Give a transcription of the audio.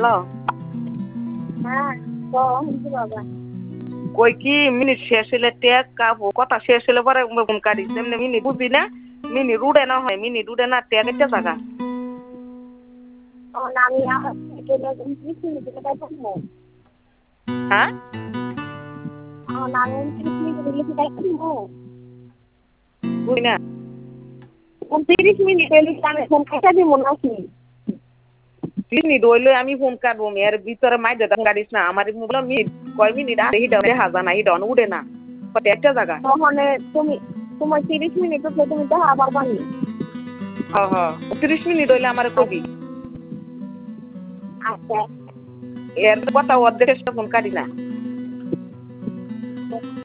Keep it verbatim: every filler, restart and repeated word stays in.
hello হ্যাঁ কম বাবা কই কি মিনিট শেষ হলে টেক কাবো কথা শেষ হলে পরে ফোন কাটিস এমনি মিনিট বুঝি না মিনিট উড়ে না হয় মিনিট উড়ে না টেক একটা জায়গা তখন আমি আমার থেকে উনত্রিশ মিনিট পাইবো হ্যাঁ এখন আমি উনত্রিশ মিনিট লিখে পাইবো বুঝি না উনত্রিশ মিনিট লিখে আমি ফোন কেটে দিব নাকি মিনিট হইলে আমি ফোন কাটবো এর ভিতরে মাই দেতা কাটিস না আমার মোবাইল মিনিট কয় মিনিট আর হিডা দেখা যায় না হিডা উড়ে না কত একটা জায়গা তখন তুমি তোমার তিরিশ মিনিট উঠলে তুমি দেখা পারবা নি হ হ ত্রিশ মিনিট হইলে আমার কবি আচ্ছা এর কথা অর্ধেক ফোন কাটি না